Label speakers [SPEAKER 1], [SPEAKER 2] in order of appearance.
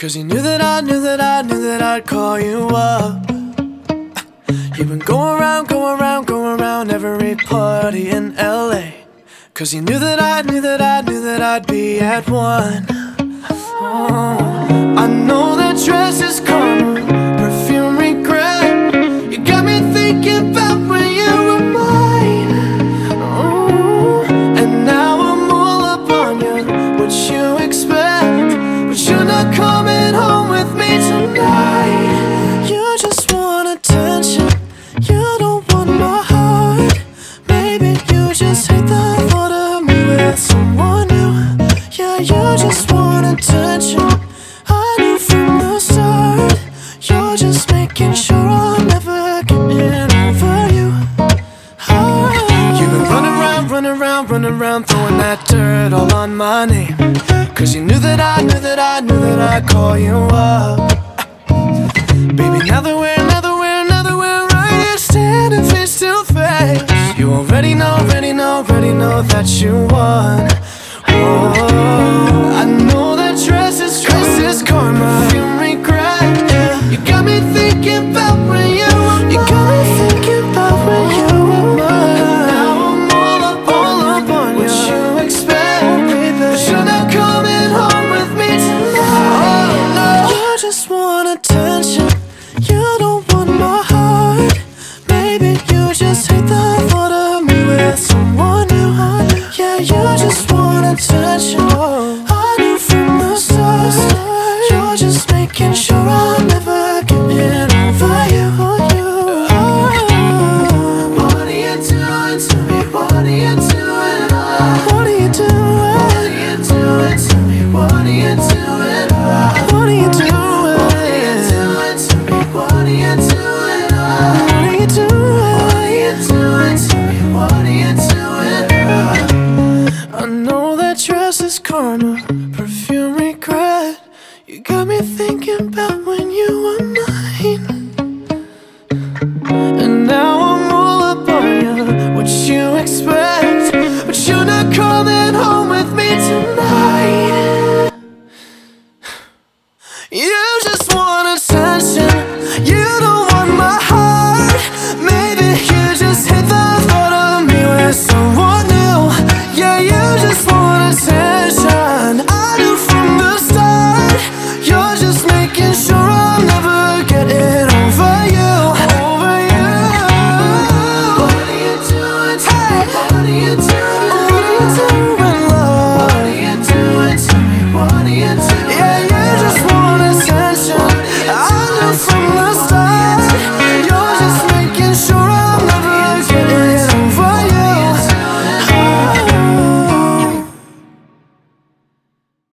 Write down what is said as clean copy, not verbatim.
[SPEAKER 1] Cause you knew that I knew that I knew that I'd call you up. You've been going around, going around, going around every party in LA. Cause you knew that I knew that I knew that I'd be at one. Oh, I know that dress is karma, perfume regret. You got me thinking about when you were mine. Oh, and now I'm all up on you. What you expect? But you're not coming home with me tonight. You just want attention. You don't want my heart. Maybe you just hate the thought of me with someone new. Yeah, you just want attention. I knew from the start. You're just making sure I'm never getting over you. You've been running around, running around, running around, throwing that dirt all on my name. Cause you knew that I knew that I knew that I'd call you up. Baby, now that we're right here standing face to face, you already know, already know that you won. Oh, I know that dress is karma, you regret, yeah. You got me thinking about when you were mine. You got me thinking about when you were mine. And now I'm all up on you. What you expect, baby? But you're not coming home with me tonight. Oh, no. You just want attention. You don't want my heart. Maybe you just hate the thought of me with someone new. Yeah, you just want attention. I knew from the start. You're just making sure I'm never getting over you. What are you doing to me? What are you doing? What are you doing? What are you doing to me? What are you doing? What are you doing? What are you doing to me? What are you doing? What are you doing? What are you doing to me? What are you doing? I know that dress is karma, perfume regret. You got me thinking about when you were